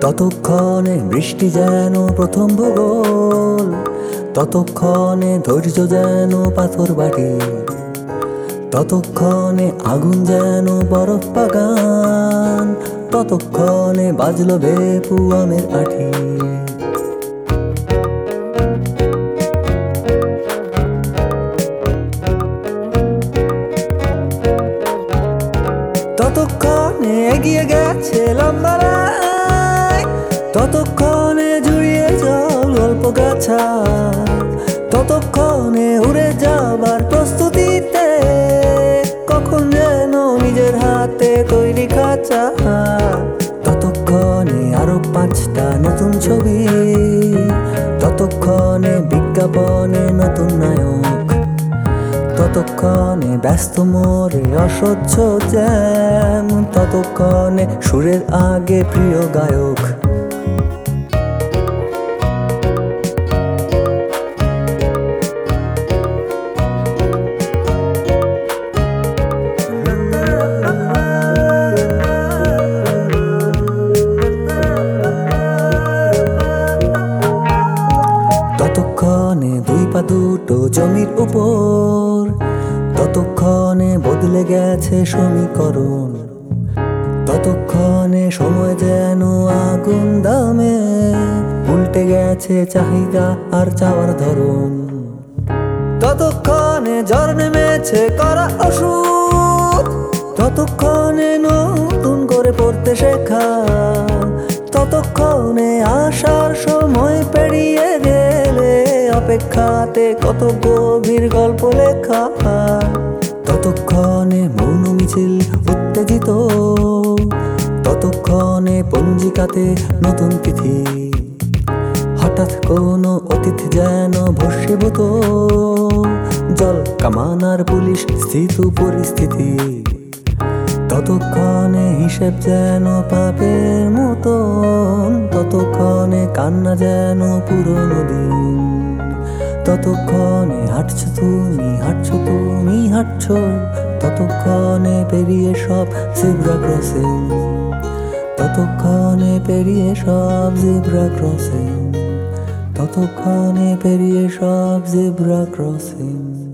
ততক্ষণে বৃষ্টি যেন প্রথম ভূগোল, ততক্ষণে ধৈর্য যেন পাথর বাটি, ততক্ষণে আগুন যেন বরফ বাগান, ততক্ষণে বাজলো বেপু আমের আঠি। ততক্ষণে এগিয়ে গেছে লম্বা রায়, ততক্ষণে জুড়িয়ে জল অল্প গাছা, ততক্ষণে উড়ে যাবার প্রস্তুতিতে কখন যেন নিজের হাতে তৈরি খাঁচা। ততক্ষণে আরো 5টা নতুন ছবি, ততক্ষণে বিজ্ঞাপনে নতুন নায়ক, ততক্ষণে ব্যস্ত মোরে অসহ্য জ্যাম, ততক্ষণে সুরের আগে প্রিয় গায়ক। ততক্ষণে 2 পা দুটো জমির উপর, ততক্ষণে বদলে গেছে সমীকরণ, ততক্ষণে সময় যেন আগুন দামে উল্টে গেছে চাহিদা আর চাওয়ার ধরন। ততক্ষণে জ্বর নেমেছে করা ওষুধ, ততক্ষণে নতুন করে পড়তে শেখা, ততক্ষণে আসার সময় পেরিয়ে গেলে অপেক্ষাতে কত গভীর গল্প লেখা। ততক্ষণে মৌন মিছিল উত্তেজিত, ততক্ষণে পঞ্জিকাতে নতুন তিথি, হঠাৎ কোনো অতিথি যেন ভস্মীভূত, জল কামানার পুলিশ স্থিত পরিস্থিতি, ততক্ষণে হিসেব যেন পাপের মতন, ততক্ষণে কান্না যেন পুরনো দিন, ততক্ষণে হাঁটছো তুমি হাঁটছো তুমি হাঁটছো, ততক্ষণে পেরিয়ে সব জেব্রা ক্রসিং, ততক্ষণে পেরিয়ে সব জেব্রা ক্রসিং, ততক্ষণে পেরিয়ে সব জেব্রা ক্রসিং।